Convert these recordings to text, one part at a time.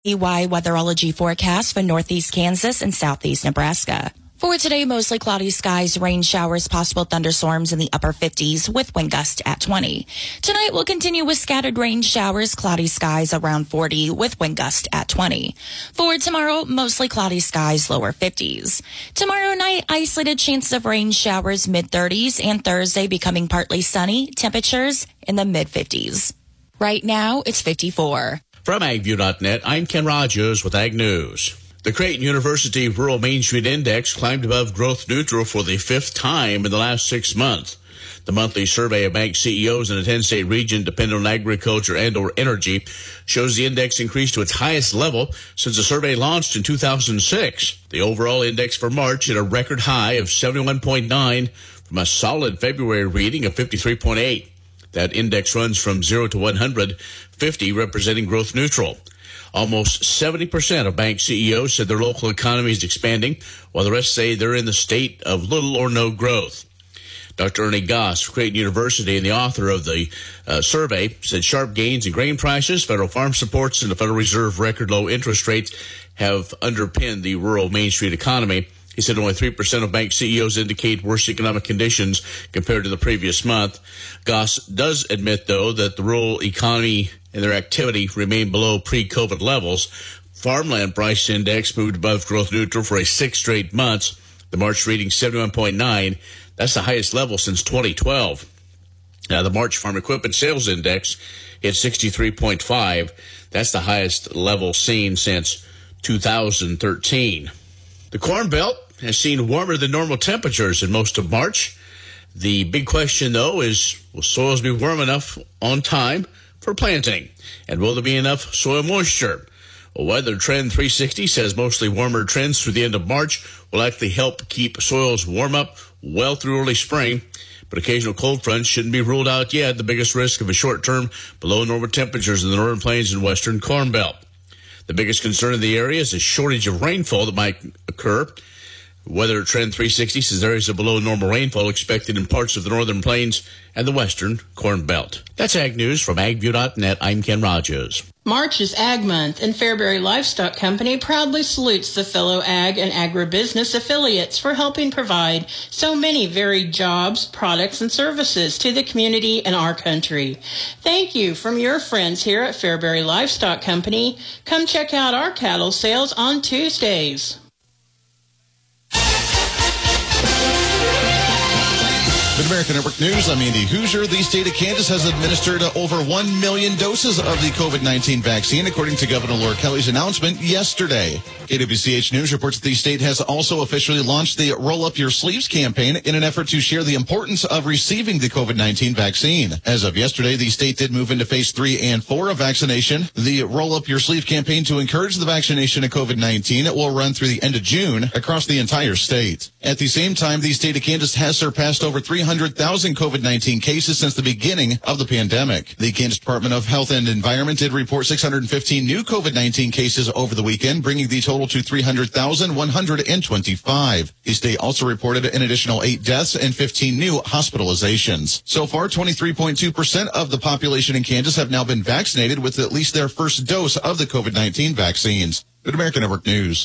EY weatherology forecast for northeast Kansas and southeast Nebraska. For today, mostly cloudy skies, rain showers, possible thunderstorms in the upper 50s with wind gust at 20. Tonight we'll continue with scattered rain showers, cloudy skies around 40 with wind gust at 20. For tomorrow, mostly cloudy skies, lower 50s. Tomorrow night, isolated chances of rain showers, mid-30s, and Thursday becoming partly sunny, temperatures in the mid-50s. Right now, it's 54. From AgView.net, I'm Ken Rogers with Ag News. The Creighton University Rural Main Street Index climbed above growth neutral for the fifth time in the last 6 months. The monthly survey of bank CEOs in a 10-state region dependent on agriculture and or energy shows the index increased to its highest level since the survey launched in 2006. The overall index for March hit a record high of 71.9 from a solid February reading of 53.8. That index runs from 0 to 100, 50 representing growth neutral. Almost 70% of bank CEOs said their local economy is expanding, while the rest say they're in the state of little or no growth. Dr. Ernie Goss of Creighton University and the author of the survey said sharp gains in grain prices, federal farm supports, and the Federal Reserve record low interest rates have underpinned the rural Main Street economy. He said only 3% of bank CEOs indicate worse economic conditions compared to the previous month. Goss does admit, though, that the rural economy and their activity remain below pre-COVID levels. Farmland price index moved above growth neutral for a 6 straight months. The March reading 71.9. That's the highest level since 2012. Now, the March farm equipment sales index hit 63.5. That's the highest level seen since 2013. The Corn Belt has seen warmer than normal temperatures in most of March. The big question, though, is will soils be warm enough on time for planting? And will there be enough soil moisture? Well, Weather Trend 360 says mostly warmer trends through the end of March will actually help keep soils warm up well through early spring. But occasional cold fronts shouldn't be ruled out yet. The biggest risk of a short-term below normal temperatures in the northern plains and western Corn Belt. The biggest concern in the area is a shortage of rainfall that might occur. Weather Trend 360 says areas of below normal rainfall expected in parts of the northern plains and the western Corn Belt. That's Ag News from AgView.net. I'm Ken Rogers. March is Ag Month, and Fairbury Livestock Company proudly salutes the fellow ag and agribusiness affiliates for helping provide so many varied jobs, products, and services to the community and our country. Thank you from your friends here at Fairbury Livestock Company. Come check out our cattle sales on Tuesdays. With American Network News, I'm Andy Hoosier. The state of Kansas has administered over 1 million doses of the COVID-19 vaccine, according to Governor Laura Kelly's announcement yesterday. KWCH News reports that the state has also officially launched the Roll Up Your Sleeves campaign in an effort to share the importance of receiving the COVID-19 vaccine. As of yesterday, the state did move into phase 3 and 4 of vaccination. The Roll Up Your Sleeve campaign to encourage the vaccination of COVID-19 will run through the end of June across the entire state. At the same time, the state of Kansas has surpassed over 300,000 COVID-19 cases since the beginning of the pandemic. The Kansas Department of Health and Environment did report 615 new COVID-19 cases over the weekend, bringing the total to 300,125. The state also reported an additional 8 deaths and 15 new hospitalizations. So far, 23.2% of the population in Kansas have now been vaccinated with at least their first dose of the COVID-19 vaccines. Good American Network News.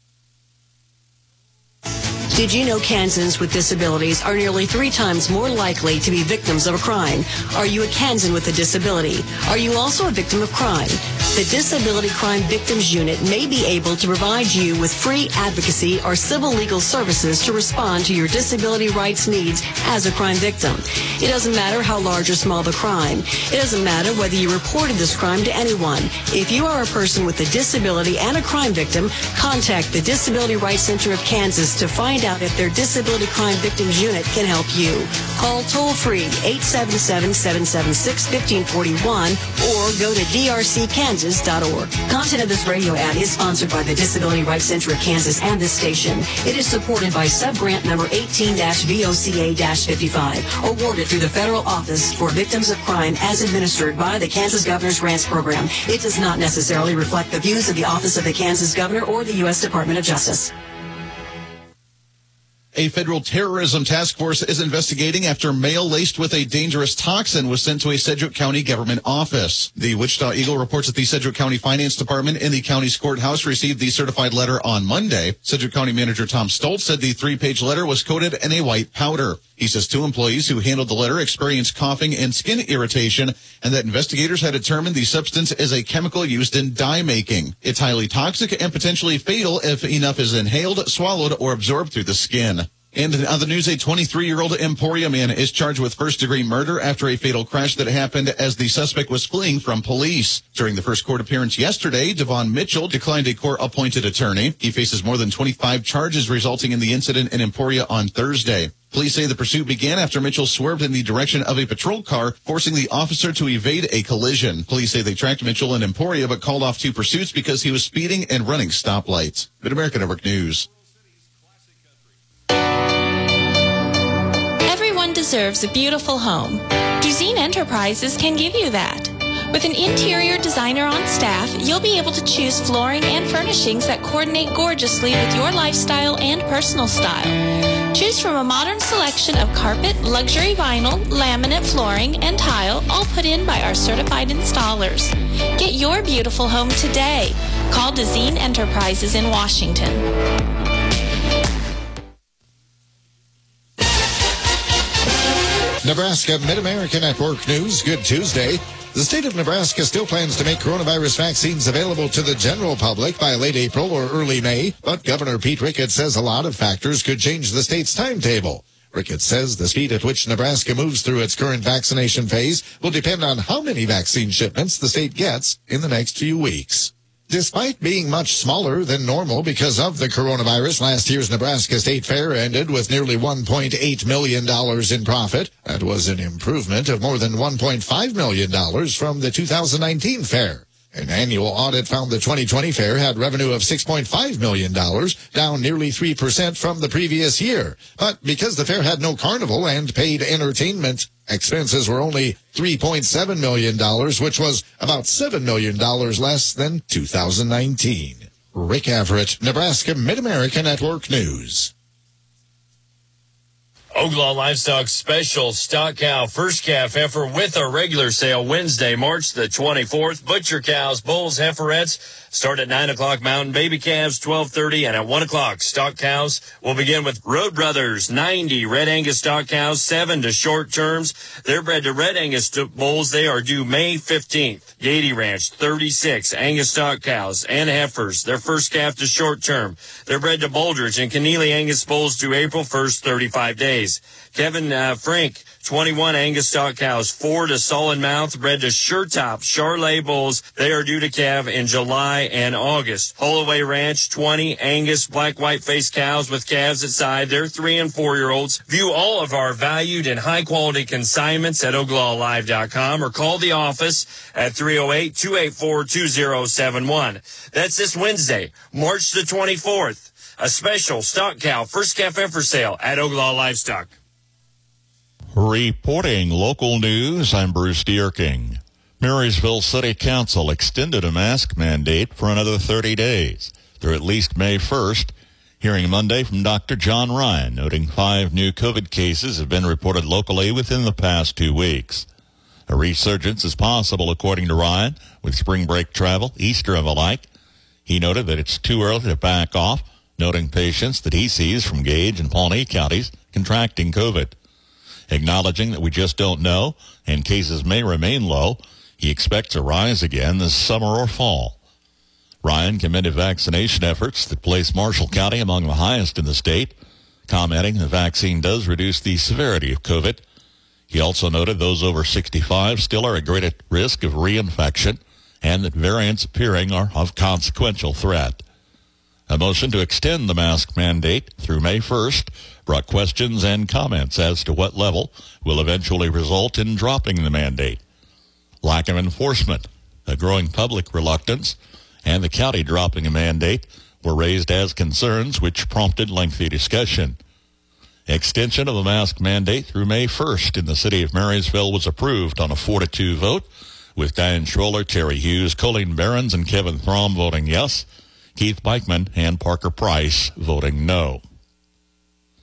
Did you know Kansans with disabilities are nearly 3 times more likely to be victims of a crime? Are you a Kansan with a disability? Are you also a victim of crime? The Disability Crime Victims Unit may be able to provide you with free advocacy or civil legal services to respond to your disability rights needs as a crime victim. It doesn't matter how large or small the crime. It doesn't matter whether you reported this crime to anyone. If you are a person with a disability and a crime victim, contact the Disability Rights Center of Kansas to find out if their Disability Crime Victims Unit can help you. Call toll-free 877-776-1541 or go to drckansas.org. Content of this radio ad is sponsored by the Disability Rights Center of Kansas and this station. It is supported by subgrant number 18-VOCA-55, awarded through the Federal Office for Victims of Crime as administered by the Kansas Governor's Grants Program. It does not necessarily reflect the views of the Office of the Kansas Governor or the U.S. Department of Justice. A federal terrorism task force is investigating after mail laced with a dangerous toxin was sent to a Sedgwick County government office. The Wichita Eagle reports that the Sedgwick County Finance Department in the county's courthouse received the certified letter on Monday. Sedgwick County Manager Tom Stoltz said the 3-page letter was coated in a white powder. He says 2 employees who handled the letter experienced coughing and skin irritation, and that investigators had determined the substance is a chemical used in dye making. It's highly toxic and potentially fatal if enough is inhaled, swallowed, or absorbed through the skin. And in other news, a 23-year-old Emporia man is charged with first-degree murder after a fatal crash that happened as the suspect was fleeing from police. During the first court appearance yesterday, Devon Mitchell declined a court-appointed attorney. He faces more than 25 charges resulting in the incident in Emporia on Thursday. Police say the pursuit began after Mitchell swerved in the direction of a patrol car, forcing the officer to evade a collision. Police say they tracked Mitchell in Emporia but called off 2 pursuits because he was speeding and running stoplights. Mid-America Network News. Everyone deserves a beautiful home. Duzine Enterprises can give you that. With an interior designer on staff, you'll be able to choose flooring and furnishings that coordinate gorgeously with your lifestyle and personal style. Choose from a modern selection of carpet, luxury vinyl, laminate flooring, and tile, all put in by our certified installers. Get your beautiful home today. Call Duzine Enterprises in Washington. Nebraska Mid-America Network News. Good Tuesday. The state of Nebraska still plans to make coronavirus vaccines available to the general public by late April or early May, but Governor Pete Ricketts says a lot of factors could change the state's timetable. Ricketts says the speed at which Nebraska moves through its current vaccination phase will depend on how many vaccine shipments the state gets in the next few weeks. Despite being much smaller than normal because of the coronavirus, last year's Nebraska State Fair ended with nearly $1.8 million in profit. That was an improvement of more than $1.5 million from the 2019 fair. An annual audit found the 2020 fair had revenue of $6.5 million, down nearly 3% from the previous year. But because the fair had no carnival and paid entertainment, expenses were only $3.7 million, which was about $7 million less than 2019. Rick Everett, Nebraska Mid-America Network News. Oglaw Livestock Special Stock Cow First Calf Heifer with a regular sale Wednesday, March the 24th. Butcher cows, bulls, heiferettes start at 9 o'clock. Mountain baby calves, 12:30, and at 1 o'clock. Stock cows will begin with Road Brothers, 90 Red Angus stock cows, 7 to short terms. They're bred to Red Angus bulls. They are due May 15th. Gady Ranch, 36 Angus stock cows and heifers. Their first calf to short term. They're bred to Bouldridge and Keneally Angus bulls due April 1st, 35 days. Kevin Frank, 21 Angus stock cows, 4 to Solid Mouth, bred to Sure-Top Charolais bulls. They are due to calve in July and August. Holloway Ranch, 20 Angus black white-faced cows with calves at side. They're 3 and 4-year-olds. View all of our valued and high-quality consignments at oglawlive.com or call the office at 308-284-2071. That's this Wednesday, March the 24th. A special stock cow first calf heifer sale at Oglaw Livestock. Reporting local news, I'm Bruce Dierking. Marysville City Council extended a mask mandate for another 30 days through at least May 1st. Hearing Monday from Dr. John Ryan, noting 5 new COVID cases have been reported locally within the past 2 weeks. A resurgence is possible, according to Ryan, with spring break travel, Easter, and the like. He noted that it's too early to back off, noting patients that he sees from Gage and Pawnee counties contracting COVID. Acknowledging that we just don't know and cases may remain low, he expects a rise again this summer or fall. Ryan commended vaccination efforts that place Marshall County among the highest in the state, commenting the vaccine does reduce the severity of COVID. He also noted those over 65 still are at greater risk of reinfection and that variants appearing are of consequential threat. A motion to extend the mask mandate through May 1st brought questions and comments as to what level will eventually result in dropping the mandate. Lack of enforcement, a growing public reluctance, and the county dropping a mandate were raised as concerns which prompted lengthy discussion. Extension of the mask mandate through May 1st in the city of Marysville was approved on a 4-2 vote, with Diane Schroller, Terry Hughes, Colleen Behrens, and Kevin Throm voting yes, Keith Beichman and Parker Price voting no.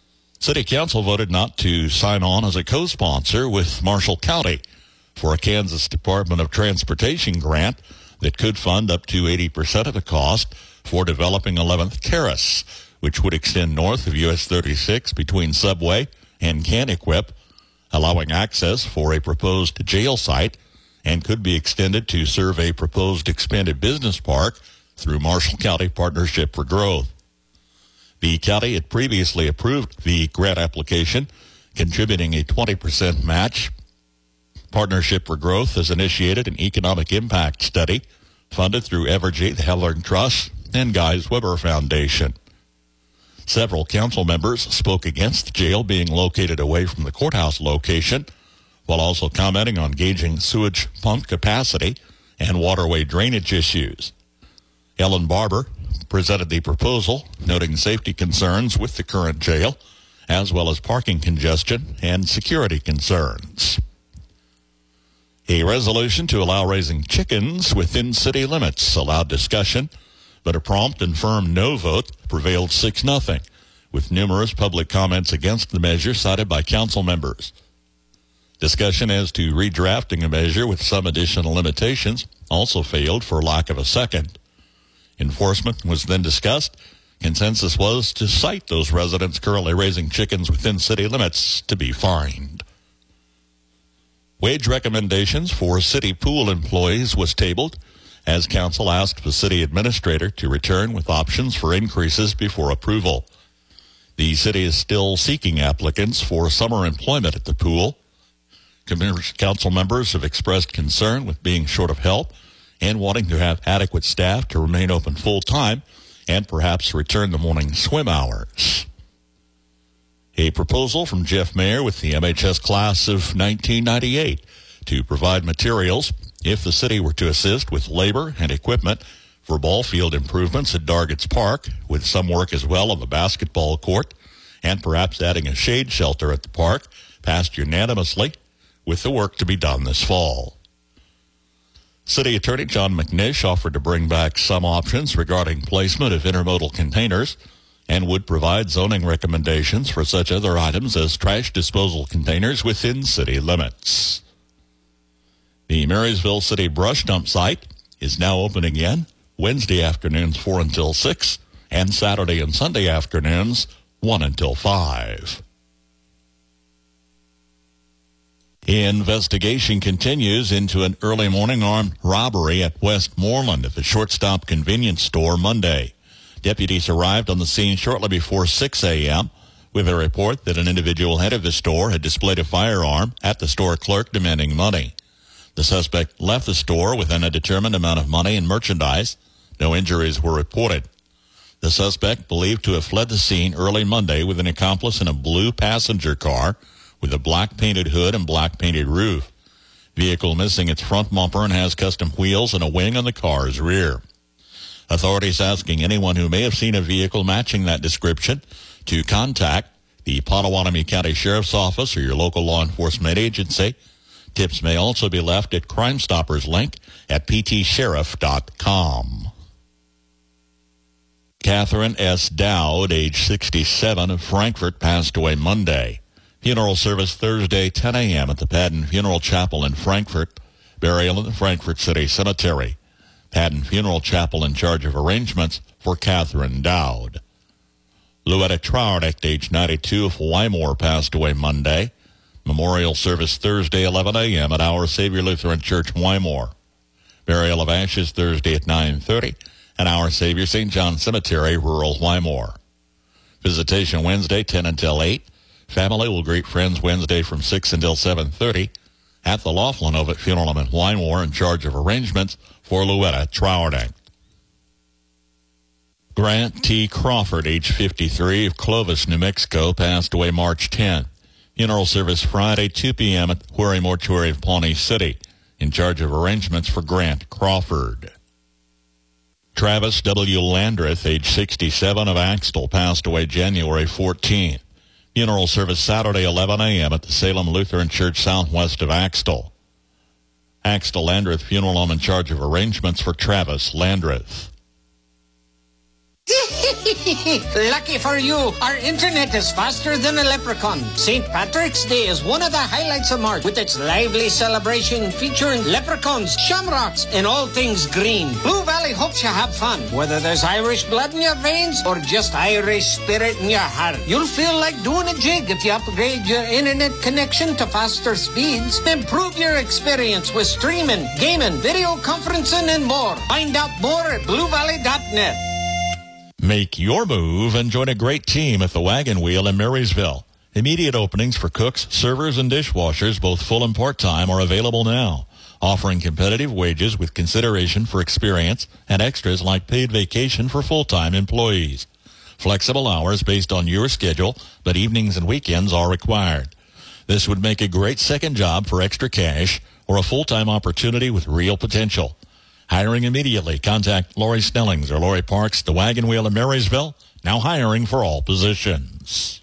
City Council voted not to sign on as a co-sponsor with Marshall County for a Kansas Department of Transportation grant that could fund up to 80% of the cost for developing 11th Terrace, which would extend north of US 36 between Subway and Caniquip, allowing access for a proposed jail site, and could be extended to serve a proposed expanded business park through Marshall County Partnership for Growth. The county had previously approved the grant application, contributing a 20% match. Partnership for Growth has initiated an economic impact study funded through Evergy, the Hellering Trust, and Guys Weber Foundation. Several council members spoke against the jail being located away from the courthouse location, while also commenting on gauging sewage pump capacity and waterway drainage issues. Ellen Barber presented the proposal, noting safety concerns with the current jail, as well as parking congestion and security concerns. A resolution to allow raising chickens within city limits allowed discussion, but a prompt and firm no vote prevailed 6-0, with numerous public comments against the measure cited by council members. Discussion as to redrafting a measure with some additional limitations also failed for lack of a second. Enforcement was then discussed. Consensus was to cite those residents currently raising chickens within city limits to be fined. Wage recommendations for city pool employees was tabled as council asked the city administrator to return with options for increases before approval. The city is still seeking applicants for summer employment at the pool. Council members have expressed concern with being short of help and wanting to have adequate staff to remain open full-time and perhaps return the morning swim hours. A proposal from Jeff Mayer with the MHS class of 1998 to provide materials if the city were to assist with labor and equipment for ball field improvements at Dargits Park, with some work as well on the basketball court, and perhaps adding a shade shelter at the park, passed unanimously, with the work to be done this fall. City Attorney John McNish offered to bring back some options regarding placement of intermodal containers and would provide zoning recommendations for such other items as trash disposal containers within city limits. The Marysville City Brush Dump site is now open again, Wednesday afternoons 4 until 6, and Saturday and Sunday afternoons 1 until 5. Investigation continues into an early morning armed robbery at Westmoreland at the Shortstop convenience store Monday. Deputies arrived on the scene shortly before 6 a.m. with a report that an individual head of the store had displayed a firearm at the store clerk demanding money. The suspect left the store with an undetermined amount of money and merchandise. No injuries were reported. The suspect believed to have fled the scene early Monday with an accomplice in a blue passenger car with a black painted hood and black painted roof. Vehicle missing its front bumper and has custom wheels and a wing on the car's rear. Authorities asking anyone who may have seen a vehicle matching that description to contact the Potawatomi County Sheriff's Office or your local law enforcement agency. Tips may also be left at Crime Stoppers link at ptsheriff.com. Catherine S. Dowd, age 67, of Frankfort, passed away Monday. Funeral service Thursday, 10 a.m. at the Padden Funeral Chapel in Frankfort. Burial in the Frankfort City Cemetery. Padden Funeral Chapel in charge of arrangements for Catherine Dowd. Louetta Trowerdick, age 92, of Wymore, passed away Monday. Memorial service Thursday, 11 a.m. at Our Savior Lutheran Church, Wymore. Burial of ashes Thursday at 9:30 at Our Savior St. John Cemetery, rural Wymore. Visitation Wednesday, 10 until 8. Family will greet friends Wednesday from 6 until 7:30 at the Laughlin Ovitt Funeral Home in Wymore in charge of arrangements for Louetta Trowerdick. Grant T. Crawford, age 53, of Clovis, New Mexico, passed away March 10. Funeral service Friday, 2 p.m. at Huari Mortuary of Pawnee City, in charge of arrangements for Grant Crawford. Travis W. Landreth, age 67, of Axtell, passed away January 14. Funeral service Saturday, 11 a.m. at the Salem Lutheran Church southwest of Axtell. Axtell Landreth Funeral Home in charge of arrangements for Travis Landreth. Lucky for you, our internet is faster than a leprechaun. St. Patrick's Day is one of the highlights of March, with its lively celebration featuring leprechauns, shamrocks, and all things green. Blue Valley hopes you have fun. Whether there's Irish blood in your veins or just Irish spirit in your heart, you'll feel like doing a jig if you upgrade your internet connection to faster speeds. Improve your experience with streaming, gaming, video conferencing, and more. Find out more at BlueValley.net. Make your move and join a great team at the Wagon Wheel in Marysville. Immediate openings for cooks, servers, and dishwashers, both full and part-time, are available now, offering competitive wages with consideration for experience and extras like paid vacation for full-time employees. Flexible hours based on your schedule, but evenings and weekends are required. This would make a great second job for extra cash or a full-time opportunity with real potential. Hiring immediately. Contact Lori Snellings or Lori Parks, the Wagon Wheel in Marysville. Now hiring for all positions.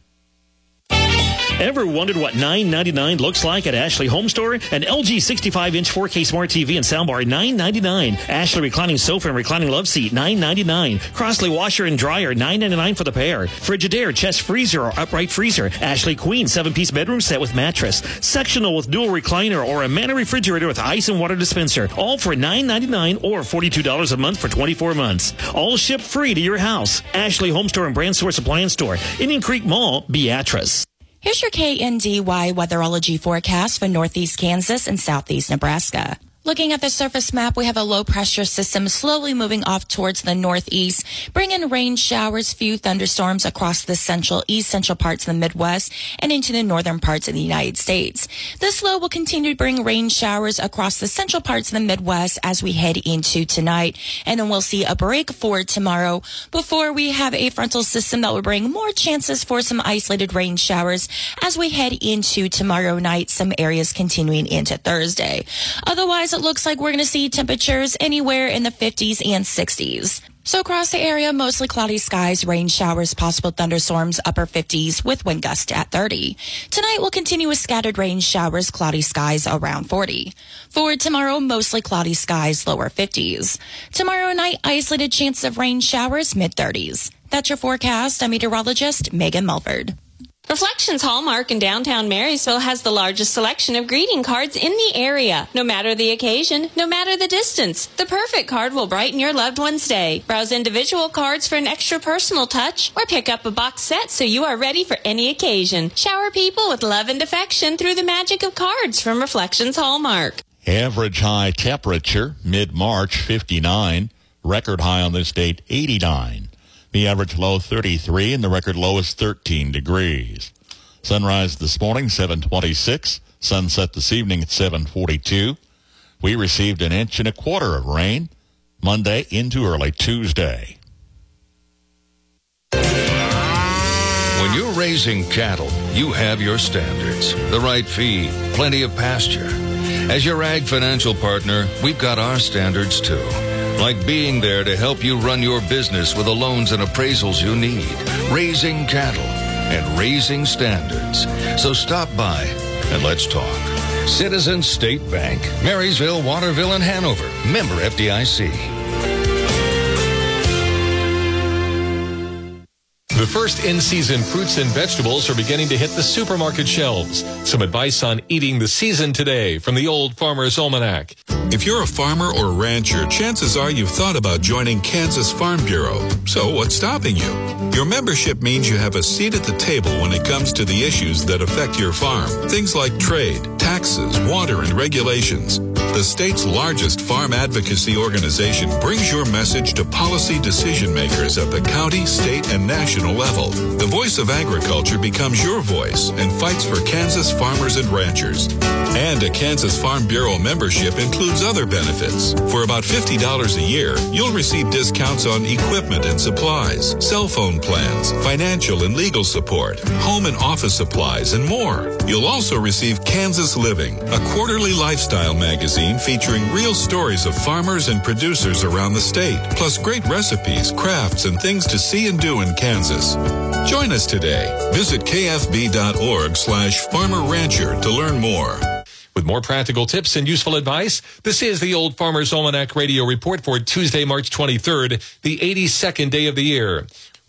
Ever wondered what $9.99 looks like at Ashley Home Store? An LG 65-inch 4K Smart TV and soundbar, $9.99. Ashley reclining sofa and reclining love seat, $9.99. Crossley washer and dryer, $9.99 for the pair. Frigidaire, chest freezer or upright freezer. Ashley Queen 7-piece bedroom set with mattress. Sectional with dual recliner or a Manor refrigerator with ice and water dispenser. All for $9.99 or $42 a month for 24 months. All shipped free to your house. Ashley Home Store and Brand Source Appliance Store. Indian Creek Mall, Beatrice. Here's your KNDY weatherology forecast for northeast Kansas and southeast Nebraska. Looking at the surface map, we have a low-pressure system slowly moving off towards the northeast, bringing rain showers, few thunderstorms across the central, east-central parts of the Midwest and into the northern parts of the United States. This low will continue to bring rain showers across the central parts of the Midwest as we head into tonight, and then we'll see a break for tomorrow before we have a frontal system that will bring more chances for some isolated rain showers as we head into tomorrow night, some areas continuing into Thursday. Otherwise, it looks like we're going to see temperatures anywhere in the 50s and 60s. So across the area, mostly cloudy skies, rain showers, possible thunderstorms, upper 50s with wind gusts at 30. Tonight we'll continue with scattered rain showers, cloudy skies around 40. For tomorrow, mostly cloudy skies, lower 50s. Tomorrow night, isolated chance of rain showers, mid-30s. That's your forecast. I'm meteorologist Megan Mulford. Reflections Hallmark in downtown Marysville has the largest selection of greeting cards in the area. No matter the occasion, no matter the distance, the perfect card will brighten your loved one's day. Browse individual cards for an extra personal touch, or pick up a box set so you are ready for any occasion. Shower people with love and affection through the magic of cards from Reflections Hallmark. Average high temperature, mid-March, 59. Record high on this date, 89. The average low 33 and the record low is 13 degrees. Sunrise this morning, 7:26. Sunset this evening at 7:42. We received 1.25 inches of rain Monday into early Tuesday. When you're raising cattle, you have your standards. The right feed, plenty of pasture. As your ag financial partner, we've got our standards too. Like being there to help you run your business with the loans and appraisals you need. Raising cattle and raising standards. So stop by and let's talk. Citizens State Bank, Marysville, Waterville, and Hanover. Member FDIC. The first in-season fruits and vegetables are beginning to hit the supermarket shelves. Some advice on eating the season today from the Old Farmer's Almanac. If you're a farmer or rancher, chances are you've thought about joining Kansas Farm Bureau. So what's stopping you? Your membership means you have a seat at the table when it comes to the issues that affect your farm. Things like trade, taxes, water, and regulations. The state's largest farm advocacy organization brings your message to policy decision makers at the county, state, and national level. The voice of agriculture becomes your voice and fights for Kansas farmers and ranchers. And a Kansas Farm Bureau membership includes other benefits. For about $50 a year, you'll receive discounts on equipment and supplies, cell phone plans, financial and legal support, home and office supplies, and more. You'll also receive Kansas Living, a quarterly lifestyle magazine featuring real stories of farmers and producers around the state, plus great recipes, crafts, and things to see and do in Kansas. Join us today. Visit kfb.org/farmer-rancher to learn more. With more practical tips and useful advice, this is the Old Farmer's Almanac Radio Report for Tuesday, March 23rd, the 82nd day of the year.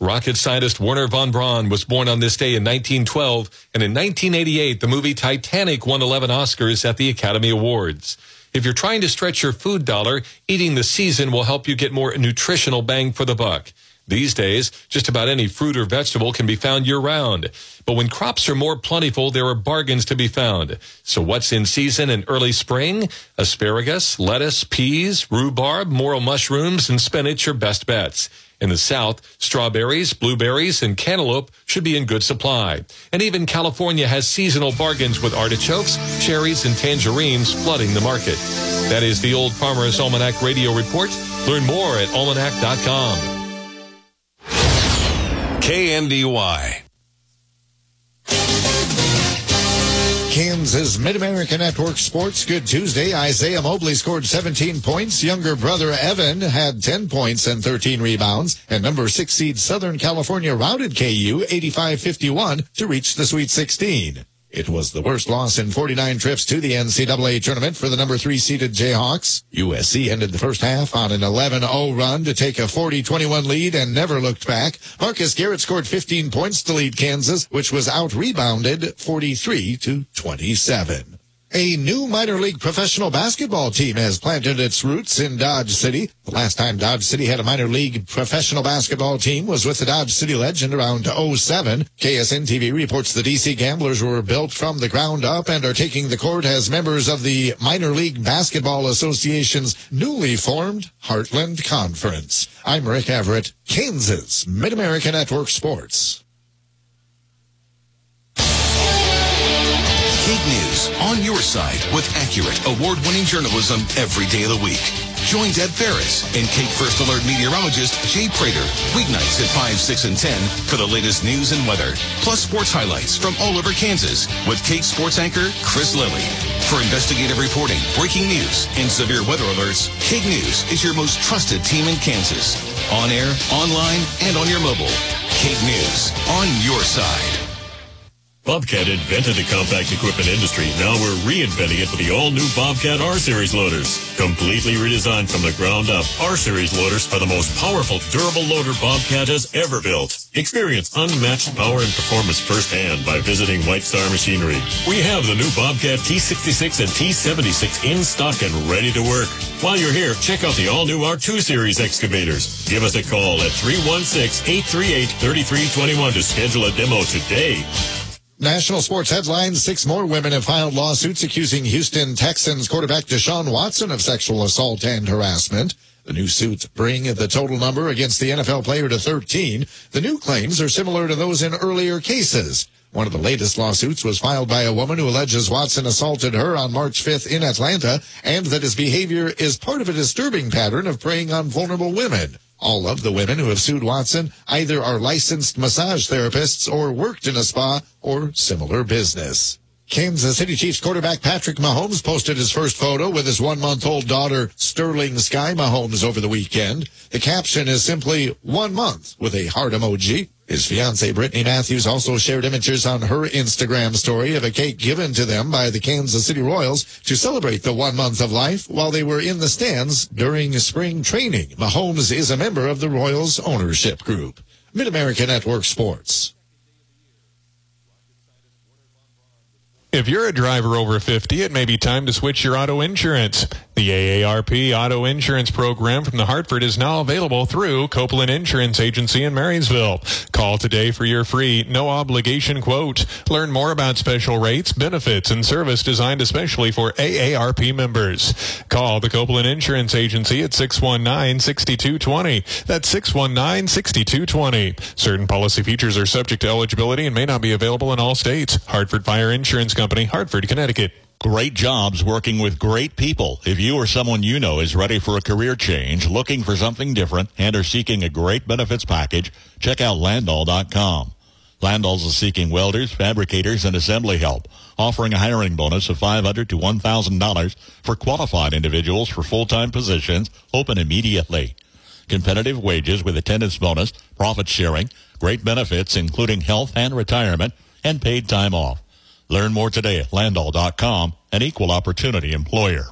Rocket scientist Wernher von Braun was born on this day in 1912, and in 1988, the movie Titanic won 11 Oscars at the Academy Awards. If you're trying to stretch your food dollar, eating the season will help you get more nutritional bang for the buck. These days, just about any fruit or vegetable can be found year-round. But when crops are more plentiful, there are bargains to be found. So what's in season in early spring? Asparagus, lettuce, peas, rhubarb, morel mushrooms, and spinach are best bets. In the South, strawberries, blueberries, and cantaloupe should be in good supply. And even California has seasonal bargains with artichokes, cherries, and tangerines flooding the market. That is the Old Farmer's Almanac Radio Report. Learn more at almanac.com. KNDY. Kansas Mid-America Network Sports. Good Tuesday. Isaiah Mobley scored 17 points. Younger brother Evan had 10 points and 13 rebounds. And number 6 seed Southern California routed KU 85-51 to reach the Sweet 16. It was the worst loss in 49 trips to the NCAA tournament for the number 3 seeded Jayhawks. USC ended the first half on an 11-0 run to take a 40-21 lead and never looked back. Marcus Garrett scored 15 points to lead Kansas, which was out-rebounded 43-27. A new minor league professional basketball team has planted its roots in Dodge City. The last time Dodge City had a minor league professional basketball team was with the Dodge City Legend around 2007. KSN-TV reports the DC Gamblers were built from the ground up and are taking the court as members of the Minor League Basketball Association's newly formed Heartland Conference. I'm Rick Everett, Kansas Mid-America Network Sports. Kate News, on your side with accurate, award-winning journalism every day of the week. Join Deb Ferris and Kate First Alert meteorologist Jay Prater, weeknights at 5, 6, and 10 for the latest news and weather, plus sports highlights from all over Kansas with Kate sports anchor Chris Lilly. For investigative reporting, breaking news, and severe weather alerts, Kate News is your most trusted team in Kansas. On air, online, and on your mobile. Kate News, on your side. Bobcat invented the compact equipment industry. Now we're reinventing it with the all-new Bobcat R-Series loaders. Completely redesigned from the ground up, R-Series loaders are the most powerful, durable loader Bobcat has ever built. Experience unmatched power and performance firsthand by visiting White Star Machinery. We have the new Bobcat T66 and T76 in stock and ready to work. While you're here, check out the all-new R2 Series excavators. Give us a call at 316-838-3321 to schedule a demo today. National sports headlines. 6 more women have filed lawsuits accusing Houston Texans quarterback Deshaun Watson of sexual assault and harassment. The new suits bring the total number against the NFL player to 13. The new claims are similar to those in earlier cases. One of the latest lawsuits was filed by a woman who alleges Watson assaulted her on March 5th in Atlanta and that his behavior is part of a disturbing pattern of preying on vulnerable women. All of the women who have sued Watson either are licensed massage therapists or worked in a spa or similar business. Kansas City Chiefs quarterback Patrick Mahomes posted his first photo with his 1-month-old daughter, Sterling Sky Mahomes, over the weekend. The caption is simply 1 month with a heart emoji. His fiancée, Brittany Matthews, also shared images on her Instagram story of a cake given to them by the Kansas City Royals to celebrate the 1 month of life while they were in the stands during spring training. Mahomes is a member of the Royals ownership group. Mid-America Network Sports. If you're a driver over 50, it may be time to switch your auto insurance. The AARP Auto Insurance Program from the Hartford is now available through Copeland Insurance Agency in Marysville. Call today for your free, no-obligation quote. Learn more about special rates, benefits, and service designed especially for AARP members. Call the Copeland Insurance Agency at 619-6220. That's 619-6220. Certain policy features are subject to eligibility and may not be available in all states. Hartford Fire Insurance Company, Hartford, Connecticut. Great jobs working with great people. If you or someone you know is ready for a career change, looking for something different, and are seeking a great benefits package, check out Landall.com. Landall's is seeking welders, fabricators, and assembly help, offering a hiring bonus of $500 to $1,000 for qualified individuals for full-time positions open immediately. Competitive wages with attendance bonus, profit sharing, great benefits including health and retirement, and paid time off. Learn more today at Landall.com, an equal opportunity employer.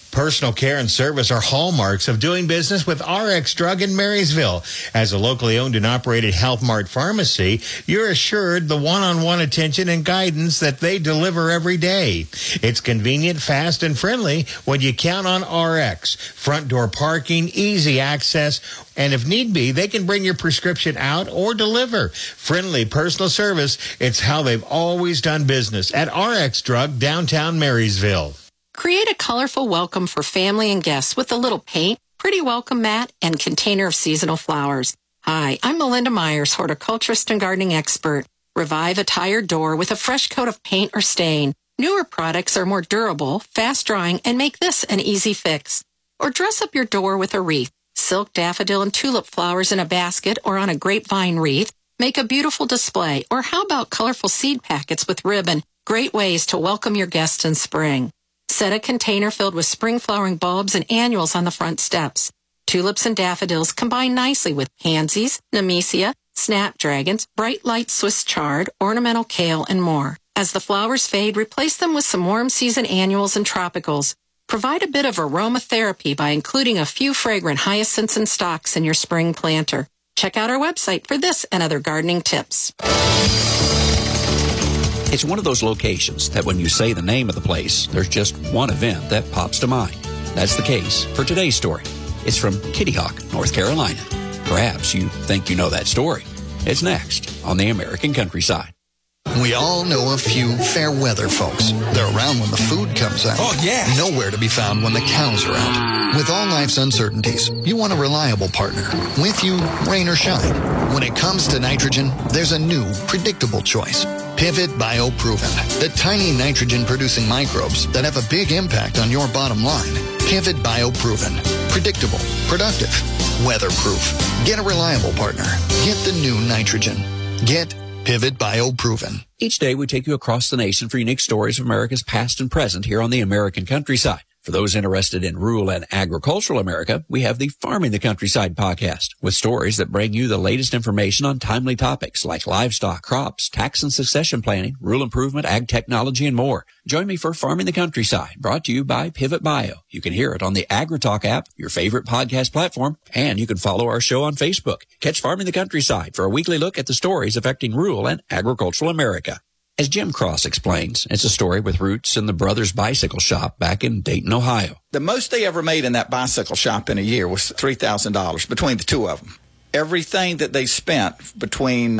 Personal care and service are hallmarks of doing business with RX Drug in Marysville. As a locally owned and operated Health Mart pharmacy, you're assured the one-on-one attention and guidance that they deliver every day. It's convenient, fast, and friendly when you count on RX. Front door parking, easy access, and if need be, they can bring your prescription out or deliver. Friendly personal service, it's how they've always done business at RX Drug, downtown Marysville. Create a colorful welcome for family and guests with a little paint, pretty welcome mat, and container of seasonal flowers. Hi, I'm Melinda Myers, horticulturist and gardening expert. Revive a tired door with a fresh coat of paint or stain. Newer products are more durable, fast-drying, and make this an easy fix. Or dress up your door with a wreath. Silk, daffodil, and tulip flowers in a basket or on a grapevine wreath make a beautiful display. Or how about colorful seed packets with ribbon? Great ways to welcome your guests in spring. Set a container filled with spring-flowering bulbs and annuals on the front steps. Tulips and daffodils combine nicely with pansies, nemesia, snapdragons, bright light Swiss chard, ornamental kale, and more. As the flowers fade, replace them with some warm season annuals and tropicals. Provide a bit of aromatherapy by including a few fragrant hyacinths and stocks in your spring planter. Check out our website for this and other gardening tips. It's one of those locations that when you say the name of the place, there's just one event that pops to mind. That's the case for today's story. It's from Kitty Hawk, North Carolina. Perhaps you think you know that story. It's next on the American Countryside. We all know a few fair weather folks. They're around when the food comes out. Oh, yeah. Nowhere to be found when the cows are out. With all life's uncertainties, you want a reliable partner. With you, rain or shine. When it comes to nitrogen, there's a new, predictable choice. Pivot BioProven. The tiny nitrogen-producing microbes that have a big impact on your bottom line. Pivot BioProven. Predictable, productive, weatherproof. Get a reliable partner. Get the new nitrogen. Get Pivot BioProven. Each day we take you across the nation for unique stories of America's past and present here on the American Countryside. For those interested in rural and agricultural America, we have the Farming the Countryside podcast with stories that bring you the latest information on timely topics like livestock, crops, tax and succession planning, rural improvement, ag technology, and more. Join me for Farming the Countryside, brought to you by Pivot Bio. You can hear it on the AgriTalk app, your favorite podcast platform, and you can follow our show on Facebook. Catch Farming the Countryside for a weekly look at the stories affecting rural and agricultural America. As Jim Cross explains, it's a story with roots in the Brothers Bicycle Shop back in Dayton, Ohio. The most they ever made in that bicycle shop in a year was $3,000 between the two of them. Everything that they spent between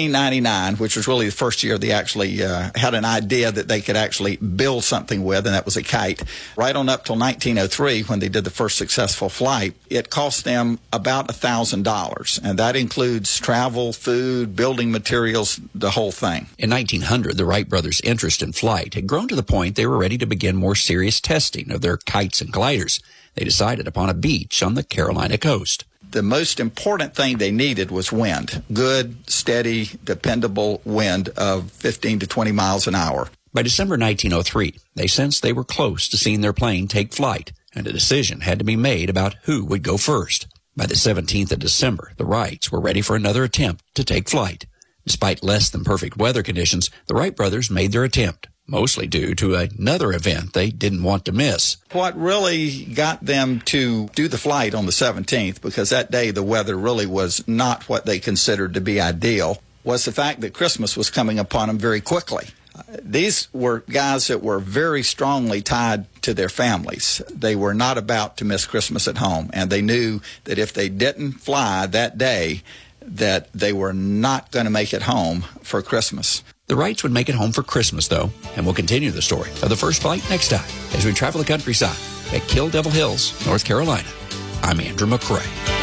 1899, which was really the first year they actually had an idea that they could actually build something with, and that was a kite, right on up till 1903 when they did the first successful flight, it cost them about $1,000. And that includes travel, food, building materials, the whole thing. In 1900, the Wright brothers' interest in flight had grown to the point they were ready to begin more serious testing of their kites and gliders. They decided upon a beach on the Carolina coast. The most important thing they needed was wind. Good, steady, dependable wind of 15 to 20 miles an hour. By December 1903, they sensed they were close to seeing their plane take flight, and a decision had to be made about who would go first. By the 17th of December, the Wrights were ready for another attempt to take flight. Despite less than perfect weather conditions, the Wright brothers made their attempt, mostly due to another event they didn't want to miss. What really got them to do the flight on the 17th, because that day the weather really was not what they considered to be ideal, was the fact that Christmas was coming upon them very quickly. These were guys that were very strongly tied to their families. They were not about to miss Christmas at home, and they knew that if they didn't fly that day, that they were not going to make it home for Christmas. The Wrights would make it home for Christmas, though, and we'll continue the story of the first flight next time as we travel the countryside at Kill Devil Hills, North Carolina. I'm Andrew McCrae.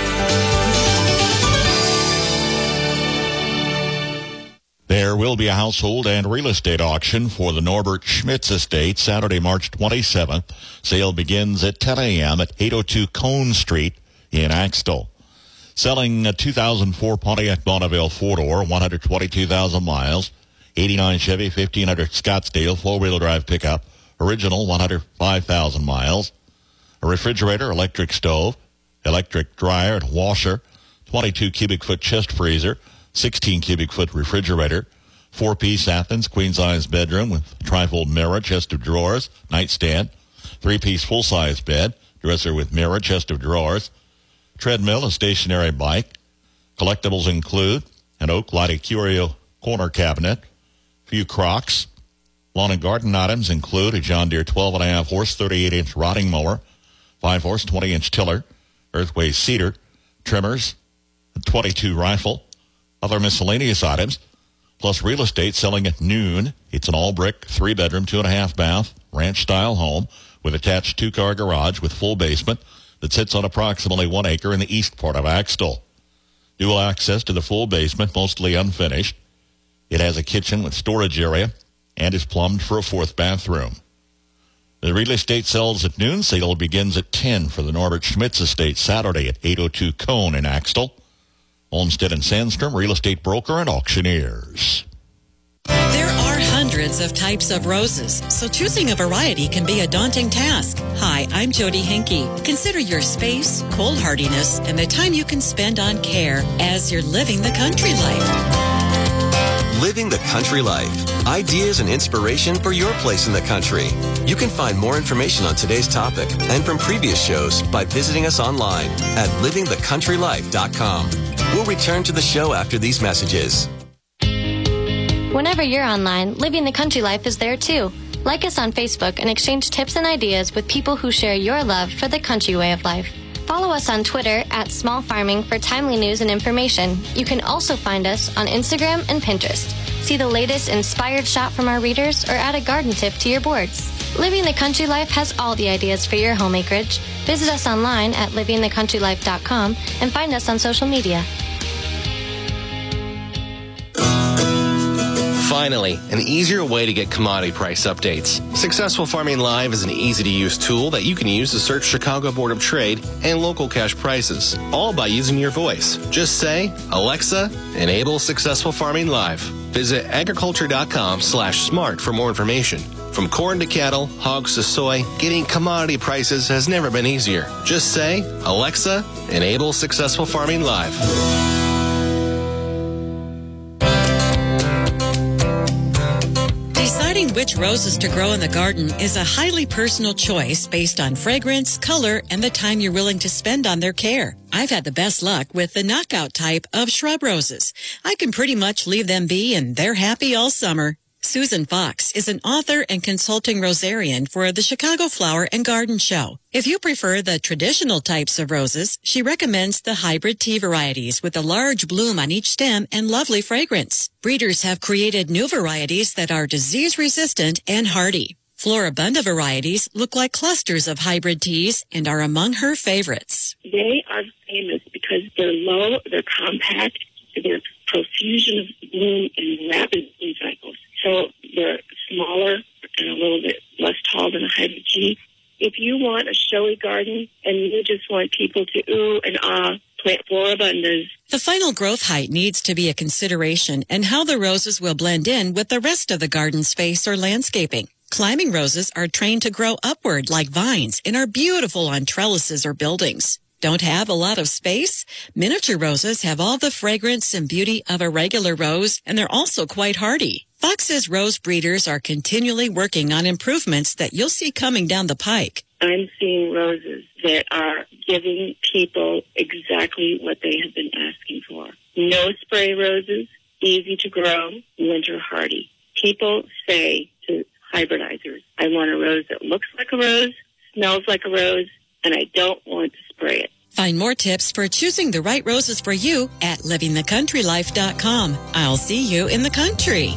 There will be a household and real estate auction for the Norbert Schmitz estate Saturday, March 27th. Sale begins at 10 a.m. at 802 Cone Street in Axtell. Selling a 2004 Pontiac Bonneville 4-door, 122,000 miles. 89 Chevy 1500 Scottsdale four-wheel drive pickup, original 105,000 miles. A refrigerator, electric stove, electric dryer and washer, 22 cubic foot chest freezer, 16 cubic foot refrigerator, 4-piece Athens queen size bedroom with trifold mirror, chest of drawers, nightstand, 3-piece full-size bed, dresser with mirror, chest of drawers, treadmill, a stationary bike. Collectibles include an oak lighted curio corner cabinet, a few Crocs. Lawn and garden items include a John Deere 12.5 horse 38-inch rotting mower, 5 horse 20-inch tiller, Earthway seeder, trimmers, a .22 rifle, other miscellaneous items, plus real estate selling at noon. It's an all-brick, 3-bedroom, 2.5-bath, ranch-style home with attached 2-car garage with full basement that sits on approximately 1 acre in the east part of Axtell. Dual access to the full basement, mostly unfinished. It has a kitchen with storage area and is plumbed for a 4th bathroom. The real estate sells at noon. Sale begins at 10 for the Norbert Schmitz Estate, Saturday at 802 Cone in Axtell. Olmsted and Sandstrom, real estate broker and auctioneers. There are hundreds of types of roses, so choosing a variety can be a daunting task. Hi, I'm Jody Henke. Consider your space, cold hardiness, and the time you can spend on care as you're living the country life. Living the Country Life. Ideas and inspiration for your place in the country. You can find more information on today's topic and from previous shows by visiting us online at livingthecountrylife.com. We'll return to the show after these messages. Whenever you're online, Living the Country Life is there too. Like us on Facebook and exchange tips and ideas with people who share your love for the country way of life. Follow us on Twitter at Small Farming for timely news and information. You can also find us on Instagram and Pinterest. See the latest inspired shot from our readers or add a garden tip to your boards. Living the Country Life has all the ideas for your home acreage. Visit us online at livingthecountrylife.com and find us on social media. Finally, an easier way to get commodity price updates. Successful Farming Live is an easy-to-use tool that you can use to search Chicago Board of Trade and local cash prices, all by using your voice. Just say, Alexa, enable Successful Farming Live. Visit agriculture.com/smart for more information. From corn to cattle, hogs to soy, getting commodity prices has never been easier. Just say, Alexa, enable Successful Farming Live. Deciding which roses to grow in the garden is a highly personal choice based on fragrance, color, and the time you're willing to spend on their care. I've had the best luck with the knockout type of shrub roses. I can pretty much leave them be and they're happy all summer. Susan Fox is an author and consulting rosarian for the Chicago Flower and Garden Show. If you prefer the traditional types of roses, she recommends the hybrid tea varieties with a large bloom on each stem and lovely fragrance. Breeders have created new varieties that are disease-resistant and hardy. Floribunda varieties look like clusters of hybrid teas and are among her favorites. They are famous because they're low, they're compact, they're profusion of bloom and rapid bloom cycles. So they're smaller and a little bit less tall than a hybrid tea. If you want a showy garden and you just want people to ooh and ah, plant floribundas. The final growth height needs to be a consideration and how the roses will blend in with the rest of the garden space or landscaping. Climbing roses are trained to grow upward like vines and are beautiful on trellises or buildings. Don't have a lot of space? Miniature roses have all the fragrance and beauty of a regular rose, and they're also quite hardy. Fox's rose breeders are continually working on improvements that you'll see coming down the pike. I'm seeing roses that are giving people exactly what they have been asking for. No spray roses, easy to grow, winter hardy. People say to hybridizers, I want a rose that looks like a rose, smells like a rose, and I don't want to spray it. Find more tips for choosing the right roses for you at livingthecountrylife.com. I'll see you in the country.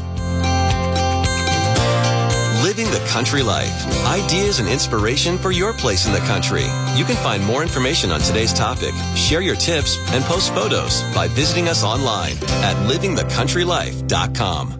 Living the Country Life. Ideas and inspiration for your place in the country. You can find more information on today's topic, share your tips, and post photos by visiting us online at livingthecountrylife.com.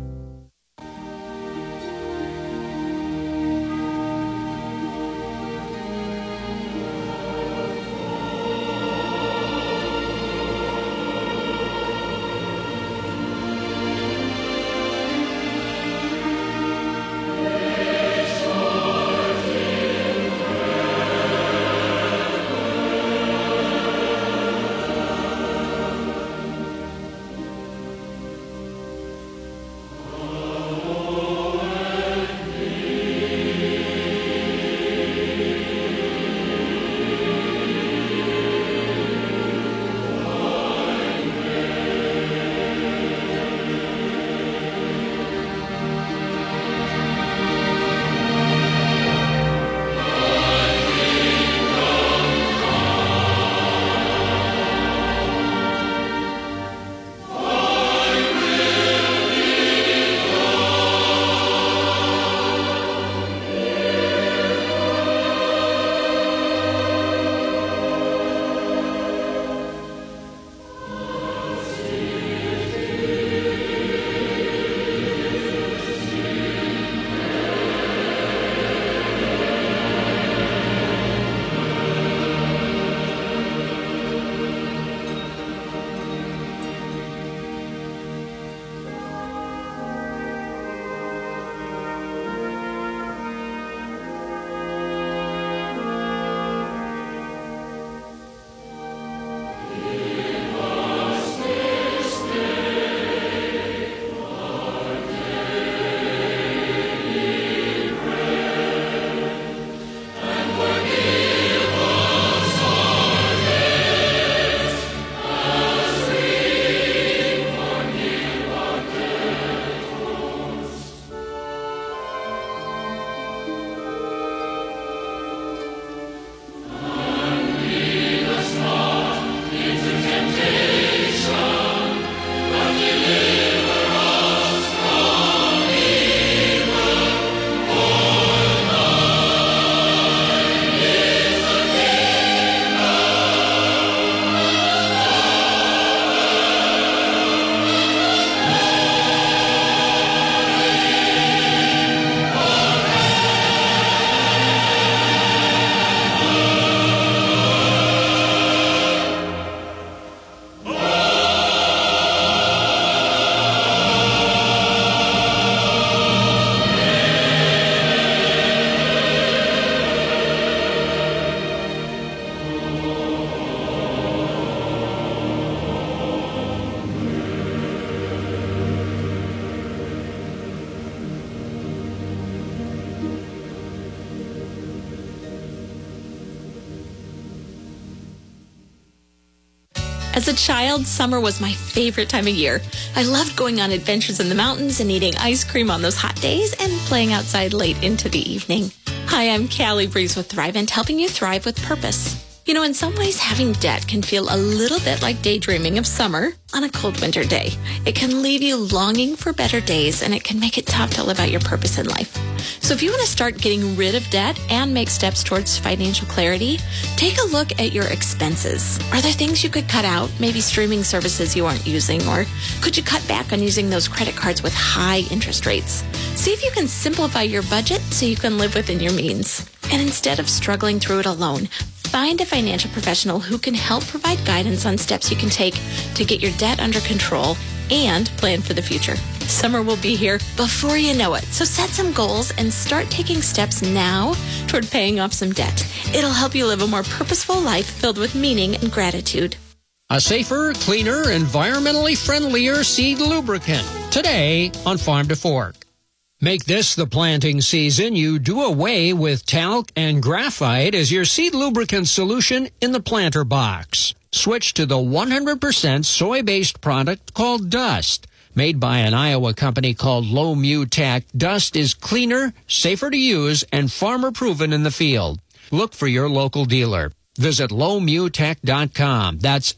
As a child, summer was my favorite time of year. I loved going on adventures in the mountains and eating ice cream on those hot days and playing outside late into the evening. Hi, I'm Callie Breeze with Thrivent, helping you thrive with purpose. You know, in some ways, having debt can feel a little bit like daydreaming of summer on a cold winter day. It can leave you longing for better days, and it can make it tough to live out your purpose in life. So if you want to start getting rid of debt and make steps towards financial clarity, take a look at your expenses. Are there things you could cut out, maybe streaming services you aren't using, or could you cut back on using those credit cards with high interest rates? See if you can simplify your budget so you can live within your means. And instead of struggling through it alone, find a financial professional who can help provide guidance on steps you can take to get your debt under control and plan for the future. Summer will be here before you know it, so set some goals and start taking steps now toward paying off some debt. It'll help you live a more purposeful life filled with meaning and gratitude. A safer, cleaner, environmentally friendlier seed lubricant. Today on Farm to Fork. Make this the planting season. You do away with talc and graphite as your seed lubricant solution in the planter box. Switch to the 100% soy-based product called Dust. Made by an Iowa company called Low Mu Tech, Dust is cleaner, safer to use, and farmer-proven in the field. Look for your local dealer. Visit lowmutech.com. That's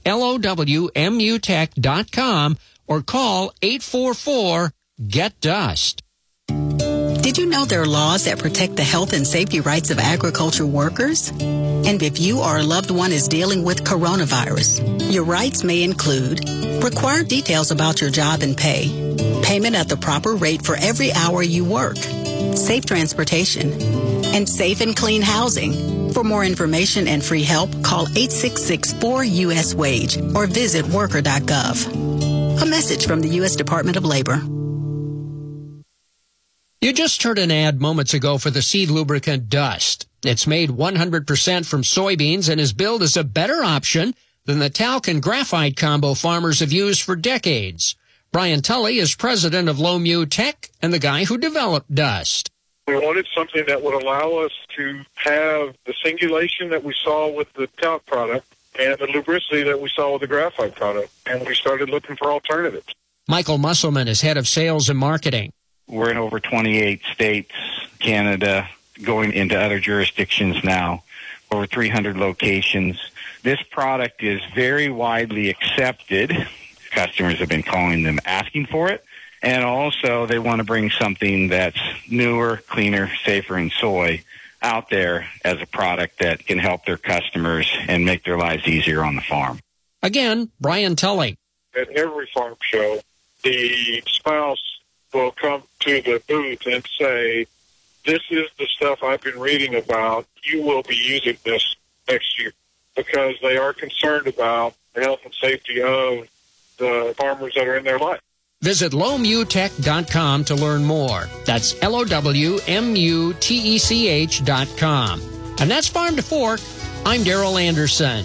LOWMUtech.com or call 844-GET-DUST. Did you know there are laws that protect the health and safety rights of agriculture workers? And if you or a loved one is dealing with coronavirus, your rights may include required details about your job and pay, payment at the proper rate for every hour you work, safe transportation, and safe and clean housing. For more information and free help, call 866-4US-WAGE or visit worker.gov. A message from the U.S. Department of Labor. You just heard an ad moments ago for the seed lubricant Dust. It's made 100% from soybeans and is billed as a better option than the talc and graphite combo farmers have used for decades. Brian Tully is president of Low Mu Tech and the guy who developed Dust. We wanted something that would allow us to have the singulation that we saw with the talc product and the lubricity that we saw with the graphite product, and we started looking for alternatives. Michael Musselman is head of sales and marketing. We're in over 28 states, Canada, going into other jurisdictions now, over 300 locations. This product is very widely accepted. Customers have been calling them, asking for it. And also they want to bring something that's newer, cleaner, safer in soy out there as a product that can help their customers and make their lives easier on the farm. Again, Brian Tully. At every farm show, the spouse will come to the booth and say, this is the stuff I've been reading about. You will be using this next year, because they are concerned about the health and safety of the farmers that are in their life. Visit lowmutech.com to learn more. That's LOWMUTECH.com. And that's Farm to Fork. I'm Daryl Anderson.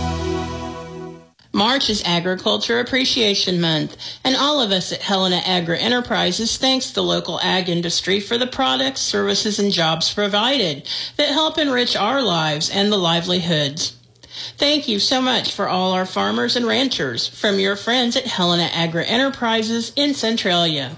March is Agriculture Appreciation Month, and all of us at Helena Agri Enterprises thanks the local ag industry for the products, services, and jobs provided that help enrich our lives and the livelihoods. Thank you so much for all our farmers and ranchers from your friends at Helena Agri Enterprises in Centralia.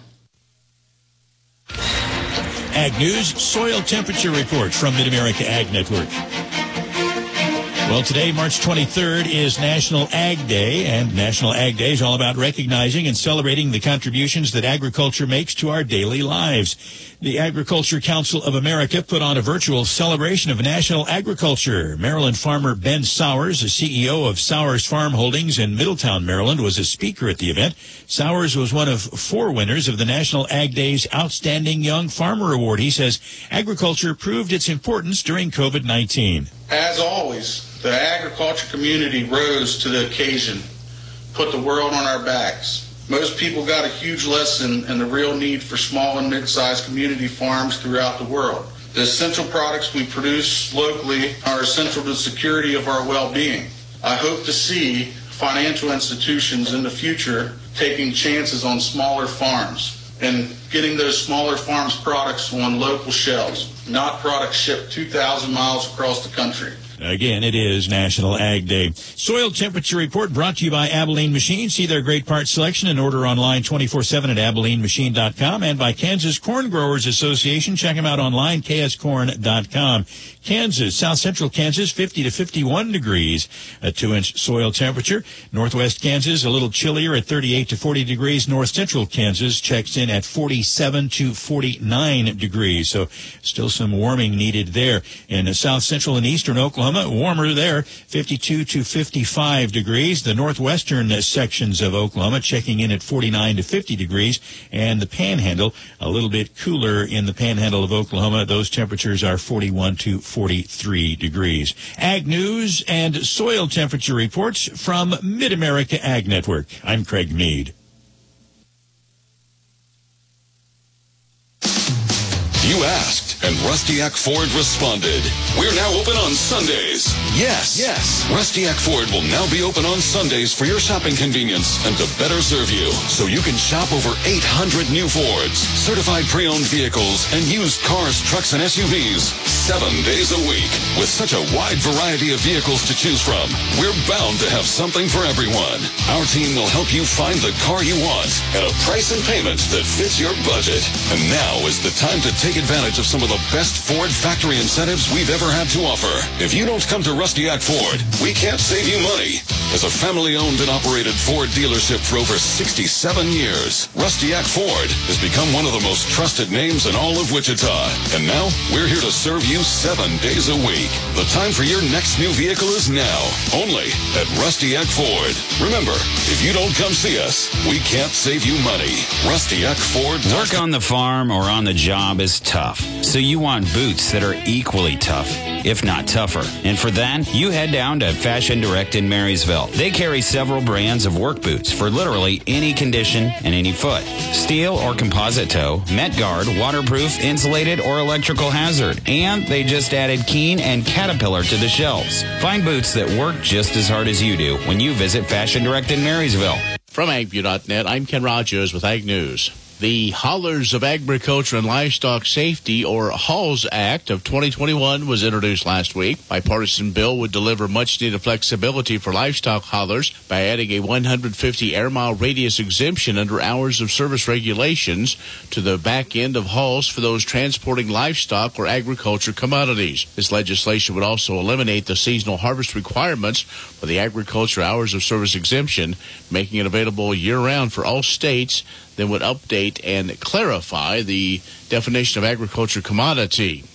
Ag News Soil Temperature Report from Mid-America Ag Network. Well, today, March 23rd, is National Ag Day, and National Ag Day is all about recognizing and celebrating the contributions that agriculture makes to our daily lives. The Agriculture Council of America put on a virtual celebration of national agriculture. Maryland farmer Ben Sowers, the CEO of Sowers Farm Holdings in Middletown, Maryland, was a speaker at the event. Sowers was one of 4 winners of the National Ag Day's Outstanding Young Farmer Award. He says agriculture proved its importance during COVID-19. As always, the agriculture community rose to the occasion, put the world on our backs. Most people got a huge lesson in the real need for small and mid-sized community farms throughout the world. The essential products we produce locally are essential to the security of our well-being. I hope to see financial institutions in the future taking chances on smaller farms and getting those smaller farms' products on local shelves, not products shipped 2,000 miles across the country. Again, it is National Ag Day. Soil temperature report brought to you by Abilene Machine. See their great part selection and order online 24/7 at AbileneMachine.com, and by Kansas Corn Growers Association. Check them out online, kscorn.com. Kansas, south central Kansas, 50 to 51 degrees, a 2-inch soil temperature. Northwest Kansas, a little chillier at 38 to 40 degrees. North central Kansas checks in at 47 to 49 degrees. So still some warming needed there. In south central and eastern Oklahoma, warmer there, 52 to 55 degrees. The northwestern sections of Oklahoma checking in at 49 to 50 degrees. And the Panhandle, a little bit cooler in the Panhandle of Oklahoma. Those temperatures are 41 to 43 degrees. Ag news and soil temperature reports from Mid-America Ag Network. I'm Craig Mead. You asked, and Rustiak Ford responded. We're now open on Sundays. Yes. Rustiak Ford will now be open on Sundays for your shopping convenience and to better serve you. So you can shop over 800 new Fords, certified pre-owned vehicles, and used cars, trucks, and SUVs 7 days a week. With such a wide variety of vehicles to choose from, we're bound to have something for everyone. Our team will help you find the car you want at a price and payment that fits your budget. And now is the time to take advantage of some of the best Ford factory incentives we've ever had to offer. If you don't come to Rustiak Ford, we can't save you money. As a family-owned and operated Ford dealership for over 67 years, Rustiak Ford has become one of the most trusted names in all of Wichita. And now, we're here to serve you 7 days a week. The time for your next new vehicle is now, only at Rustiak Ford. Remember, if you don't come see us, we can't save you money. Rustiak Ford. Work on the farm or on the job is tough, so you want boots that are equally tough, if not tougher. And for that, you head down to Fashion Direct in Marysville. They carry several brands of work boots for literally any condition and any foot. Steel or composite toe, Met Guard, waterproof, insulated, or electrical hazard. And they just added Keen and Caterpillar to the shelves. Find boots that work just as hard as you do when you visit Fashion Direct in Marysville. From agview.net, I'm Ken Rogers with Ag News. The Haulers of Agriculture and Livestock Safety, or HALS Act of 2021 was introduced last week. Bipartisan bill would deliver much-needed flexibility for livestock haulers by adding a 150 air-mile radius exemption under hours of service regulations to the back end of hauls for those transporting livestock or agriculture commodities. This legislation would also eliminate the seasonal harvest requirements for the agriculture hours of service exemption, making it available year-round for all states. Then would update and clarify the definition of agriculture commodity.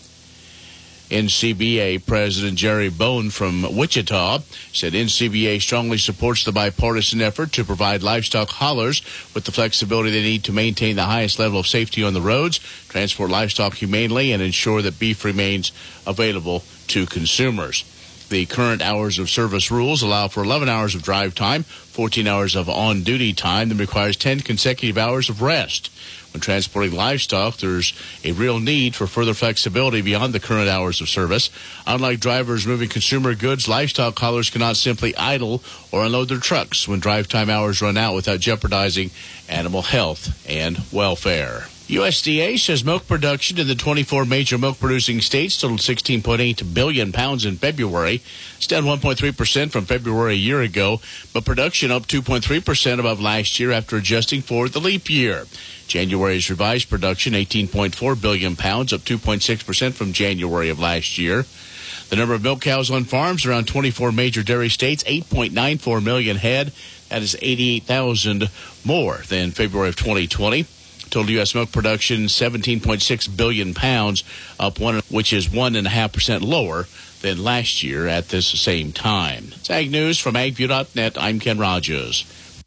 NCBA President Jerry Bone from Wichita said NCBA strongly supports the bipartisan effort to provide livestock haulers with the flexibility they need to maintain the highest level of safety on the roads, transport livestock humanely, and ensure that beef remains available to consumers. The current hours of service rules allow for 11 hours of drive time, 14 hours of on-duty time, that requires 10 consecutive hours of rest. When transporting livestock, there's a real need for further flexibility beyond the current hours of service. Unlike drivers moving consumer goods, livestock haulers cannot simply idle or unload their trucks when drive time hours run out without jeopardizing animal health and welfare. USDA says milk production in the 24 major milk-producing states totaled 16.8 billion pounds in February. It's down 1.3% from February a year ago, but production up 2.3% above last year after adjusting for the leap year. January's revised production, 18.4 billion pounds, up 2.6% from January of last year. The number of milk cows on farms around 24 major dairy states, 8.94 million head. That is 88,000 more than February of 2020. Total U.S. milk production, 17.6 billion pounds, up one, which is 1.5% lower than last year at this same time. It's Ag News from agview.net. I'm Ken Rogers.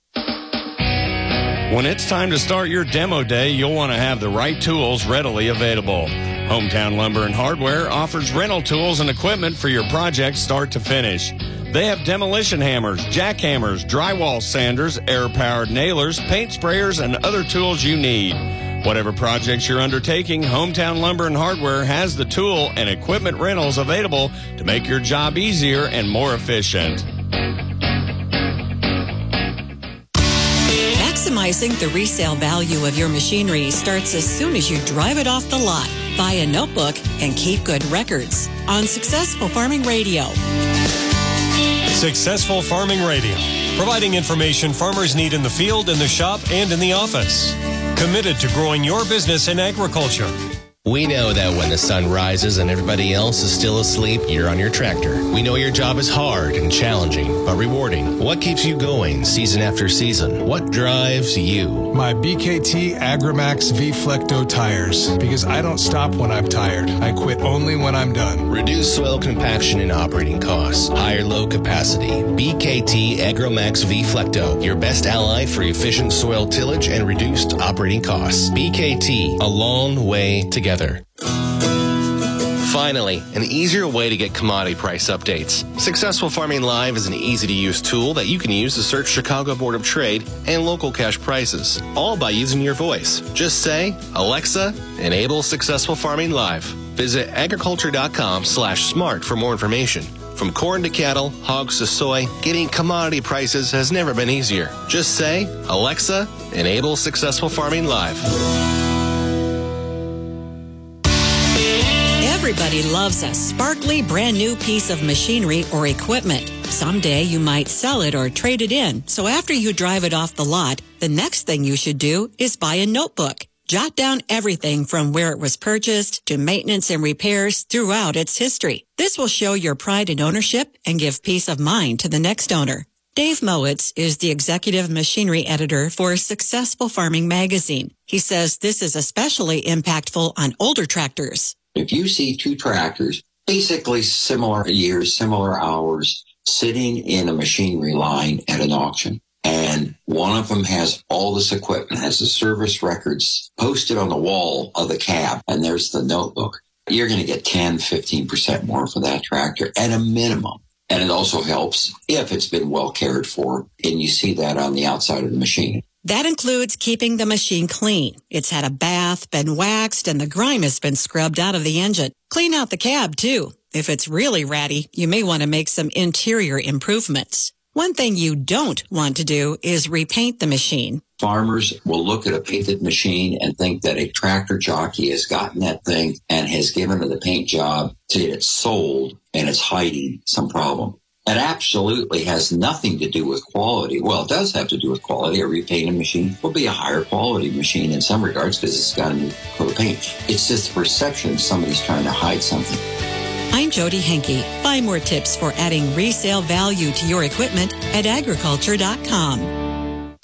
When it's time to start your demo day, you'll want to have the right tools readily available. Hometown Lumber and Hardware offers rental tools and equipment for your project start to finish. They have demolition hammers, jackhammers, drywall sanders, air-powered nailers, paint sprayers, and other tools you need. Whatever projects you're undertaking, Hometown Lumber and Hardware has the tool and equipment rentals available to make your job easier and more efficient. Maximizing the resale value of your machinery starts as soon as you drive it off the lot. Buy a notebook and keep good records on Successful Farming Radio. Successful Farming Radio, providing information farmers need in the field, in the shop, and in the office. Committed to growing your business in agriculture. We know that when the sun rises and everybody else is still asleep, you're on your tractor. We know your job is hard and challenging, but rewarding. What keeps you going season after season? What drives you? My BKT Agrimax V-Flecto tires, because I don't stop when I'm tired. I quit only when I'm done. Reduce soil compaction and operating costs. Higher load capacity. BKT Agrimax V-Flecto, your best ally for efficient soil tillage and reduced operating costs. BKT, a long way together. Finally, an easier way to get commodity price updates. Successful Farming Live is an easy-to-use tool that you can use to search Chicago Board of Trade and local cash prices, all by using your voice. Just say, Alexa, enable Successful Farming Live. Visit agriculture.com/smart for more information. From corn to cattle, hogs to soy, getting commodity prices has never been easier. Just say, Alexa, enable Successful Farming Live. Everybody loves a sparkly, brand new piece of machinery or equipment. Someday you might sell it or trade it in. So after you drive it off the lot, the next thing you should do is buy a notebook. Jot down everything from where it was purchased to maintenance and repairs throughout its history. This will show your pride in ownership and give peace of mind to the next owner. Dave Mowitz is the executive machinery editor for Successful Farming magazine. He says this is especially impactful on older tractors. If you see two tractors, basically similar years, similar hours, sitting in a machinery line at an auction, and one of them has all this equipment, has the service records posted on the wall of the cab, and there's the notebook, you're going to get 10, 15% more for that tractor at a minimum. And it also helps if it's been well cared for, and you see that on the outside of the machine. That includes keeping the machine clean. It's had a bath, been waxed, and the grime has been scrubbed out of the engine. Clean out the cab, too. If it's really ratty, you may want to make some interior improvements. One thing you don't want to do is repaint the machine. Farmers will look at a painted machine and think that a tractor jockey has gotten that thing and has given it a paint job to get it sold, and it's hiding some problem. It absolutely has nothing to do with quality. Well, it does have to do with quality. A repainted machine will be a higher quality machine in some regards because it's got a new coat of paint. It's just the perception somebody's trying to hide something. I'm Jody Henke. Find more tips for adding resale value to your equipment at agriculture.com.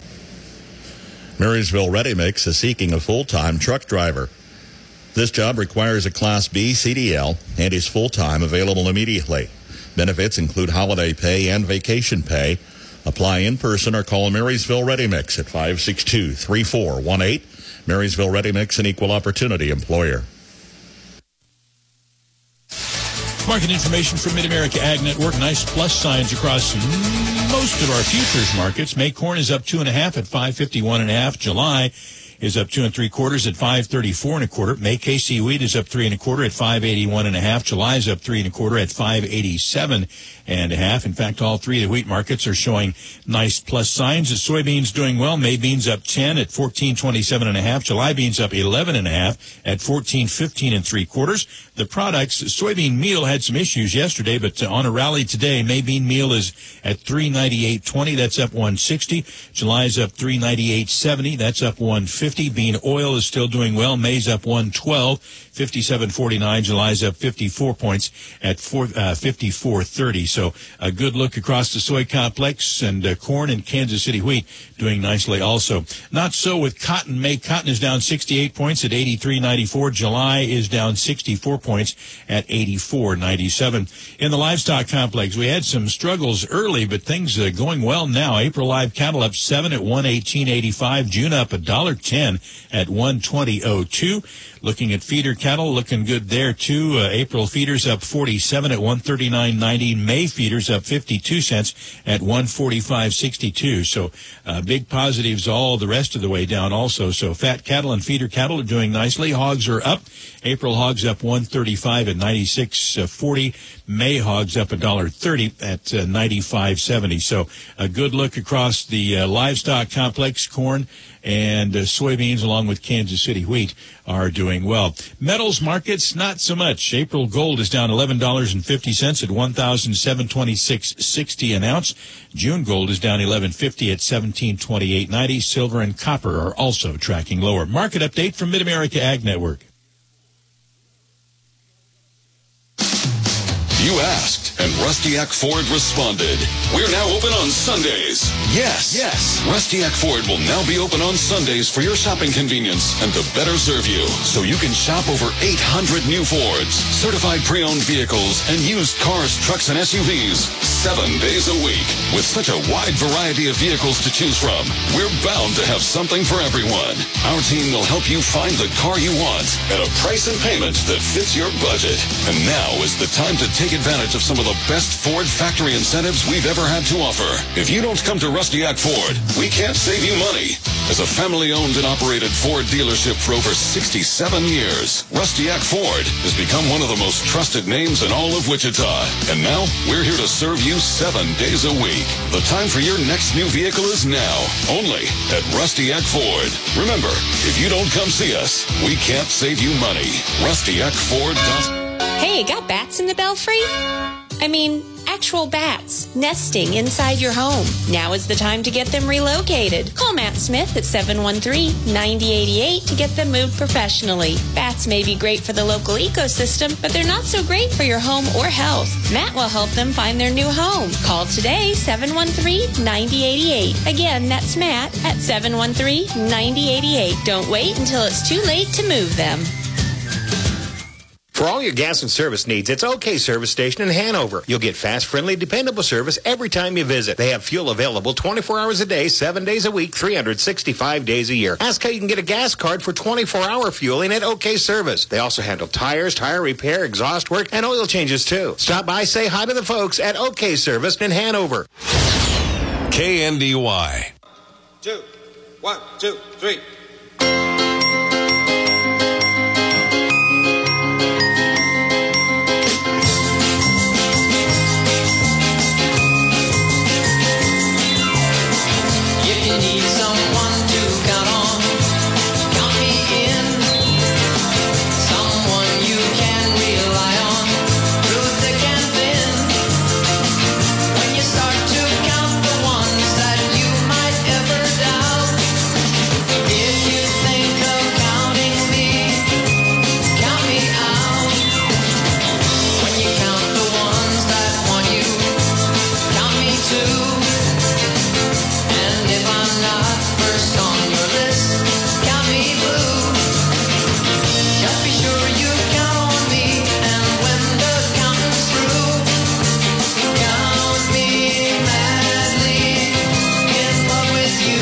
Marysville Ready Mix is seeking a full-time truck driver. This job requires a Class B CDL and is full-time, available immediately. Benefits include holiday pay and vacation pay. Apply in person or call Marysville Ready Mix at 562-3418. Marysville Ready Mix, an equal opportunity employer. Market information from Mid-America Ag Network. Nice plus signs across most of our futures markets. May corn is up 2.5 at 551.5. July is up 2 3/4 at 534.25. May KC wheat is up 3 1/4 at 581.5. July is up 3 1/4 at 587.5. In fact, all three of the wheat markets are showing nice plus signs. The soybeans doing well. May beans up 10 at 1427.5. July beans up 11.5 at 1415 3/4. The products, soybean meal had some issues yesterday, but on a rally today, May bean meal is at 398.20. That's up 160. July is up 398.70. That's up 150. Bean oil is still doing well. May's up 112, 57.49. July's up 54 points at 54.30. So a good look across the soy complex, and corn and Kansas City wheat doing nicely also. Not so with cotton. May cotton is down 68 points at 83.94. July is down 64 points at 84.97. In the livestock complex, we had some struggles early, but things are going well now. April live cattle up 7 at 118.85. June up $1.10 at 120.02. Looking at feeder cattle, looking good there too. April feeders up 47 at 139.90. May feeders up 52 cents at 145.62. So big positives all the rest of the way down also. So fat cattle and feeder cattle are doing nicely. Hogs are up. April hogs up 135 at 96.40. May hogs up $1.30 at 95.70. So a good look across the livestock complex, corn and soybeans along with Kansas City wheat are doing well. Metals markets, not so much. April gold is down $11.50 at $1,726.60 an ounce. June gold is down $11.50 at $1728.90. Silver and copper are also tracking lower. Market update from Mid-America Ag Network. You asked, and Rustiak Ford responded. We're now open on Sundays. Yes. Rustiak Ford will now be open on Sundays for your shopping convenience and to better serve you. So you can shop over 800 new Fords, certified pre-owned vehicles, and used cars, trucks, and SUVs 7 days a week. With such a wide variety of vehicles to choose from, we're bound to have something for everyone. Our team will help you find the car you want at a price and payment that fits your budget. And now is the time to take advantage of some of the best Ford factory incentives we've ever had to offer. If you don't come to Rustiak Ford, we can't save you money. As a family-owned and operated Ford dealership for over 67 years, Rustiak Ford has become one of the most trusted names in all of Wichita. And now, we're here to serve you 7 days a week. The time for your next new vehicle is now, only at Rustiak Ford. Remember, if you don't come see us, we can't save you money. RustiakFord.com. Hey, got bats in the Belfry? I mean, actual bats nesting inside your home. Now is the time to get them relocated. Call Matt Smith at 713-9088 to get them moved professionally. Bats may be great for the local ecosystem, but they're not so great for your home or health. Matt will help them find their new home. Call today, 713-9088. Again, that's Matt at 713-9088. Don't wait until it's too late to move them. For all your gas and service needs, it's OK Service Station in Hanover. You'll get fast, friendly, dependable service every time you visit. They have fuel available 24 hours a day, 7 days a week, 365 days a year. Ask how you can get a gas card for 24-hour fueling at OK Service. They also handle tires, tire repair, exhaust work, and oil changes, too. Stop by, say hi to the folks at OK Service in Hanover. KNDY. 1, 2, 3. You need someone to count on, count me in. Someone you can rely on, through thick and thin. When you start to count the ones that you might ever doubt, if you think of counting me, count me out. When you count the ones that want you, count me too. If I'm not first on your list, count me blue. Just be sure you count on me, and when the counting's through, count me madly in love with you.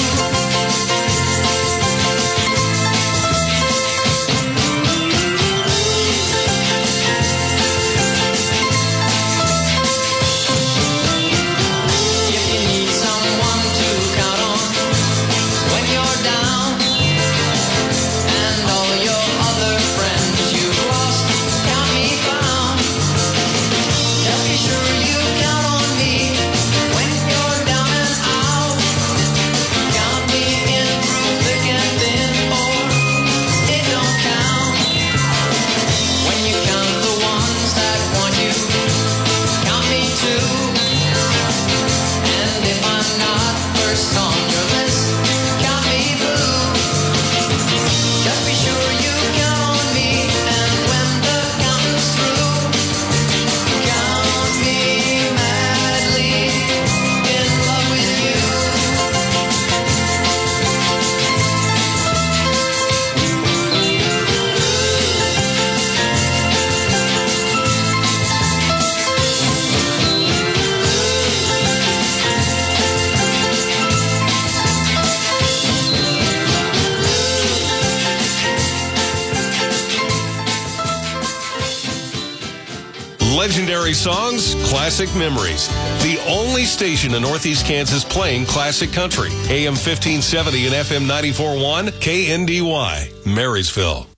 If you need someone to count on when you're down, and all your other friends you've lost count me found. Just be sure you count on me when you're down and out. Count me in through thick and thin, or it don't count. When you count the ones that want you, count me too. And if I'm not first on your list, count me blue. Just be sure you count on me, and when the counting's through, count me madly in love with you. Legendary songs, classic memories. The only station in Northeast Kansas playing classic country. AM 1570 and FM 94.1, KNDY, Marysville.